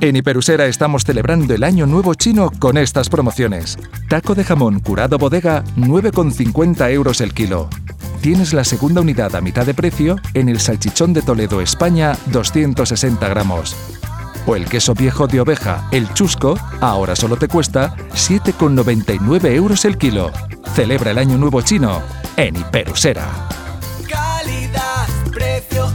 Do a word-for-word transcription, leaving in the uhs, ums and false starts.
En Hiperusera estamos celebrando el Año Nuevo Chino con estas promociones. Taco de jamón curado bodega, nueve con cincuenta euros el kilo. Tienes la segunda unidad a mitad de precio en el salchichón de Toledo, España, doscientos sesenta gramos. O el queso viejo de oveja, el chusco, ahora solo te cuesta siete con noventa y nueve euros el kilo. Celebra el Año Nuevo Chino en Hiperusera. Calidad, precio